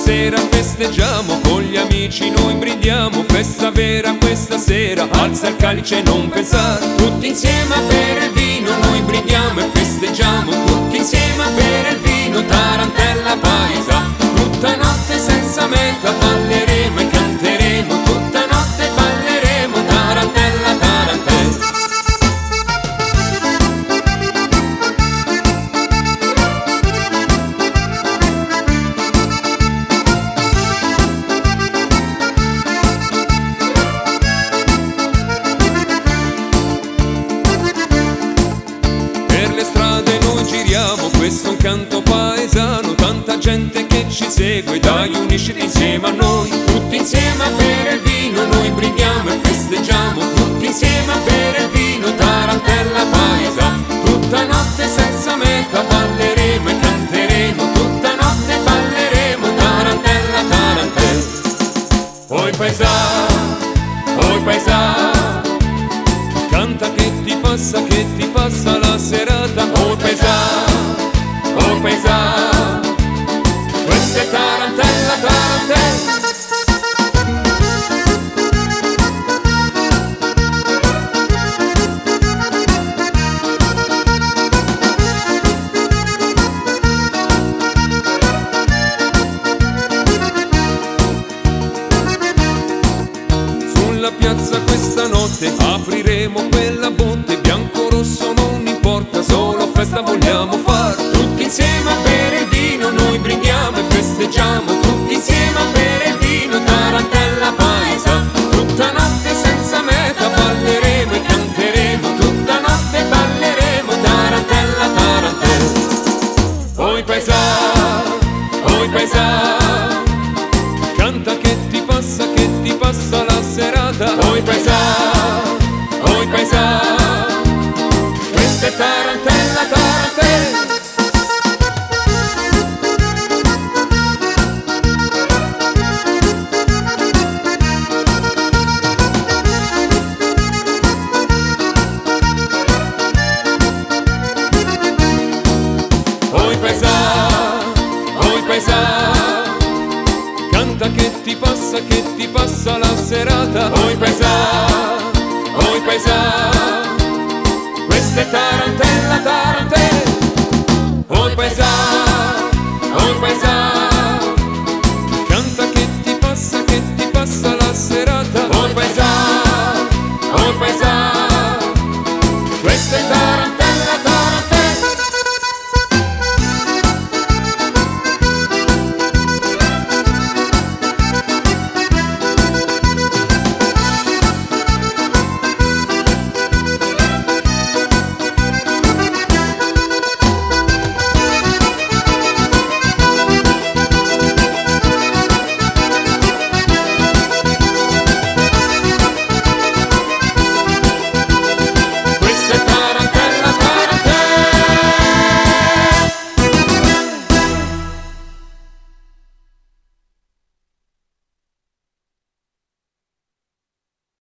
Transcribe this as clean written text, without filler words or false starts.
sera festeggiamo, con gli amici noi brindiamo, festa vera questa sera, alza il calice e non pensare. Tutti insieme a bere il vino, noi brindiamo e festeggiamo, tutti insieme a bere il vino, tarantella paesa. Tutta notte senza meta balleremo e canteremo, tutta notte balleremo, tarantella, tarantella. Per le strade noi giriamo, questo è un canto paesano, tanta gente che ci segue, dai unisciti insieme a noi. Tutti insieme a bere il vino, noi brindiamo e festeggiamo, tutti insieme a bere il vino, tarantella paesa. Tutta notte senza meta balleremo e canteremo, tutta notte balleremo, tarantella, tarantella. Oi paesa, canta che ti passa la serata. Oi paesa, questa è tarantella, tarantella. Sulla piazza questa notte apriremo quella botte, bianco rosso non importa, solo festa vogliamo far. Tutti insieme a bere il vino, noi brindiamo e festeggiamo, tutti insieme a bere il vino, tarantella paesa. Tutta notte senza meta balleremo e canteremo, tutta notte balleremo, tarantella, tarantella. Oi paesa, canta che ti passa la serata. Oi paesa, questa è tarantella, tarantella. Oi paesa, canta che ti passa la serata. Oi paesa, questa è tarantella, tarantella. Oi paesa.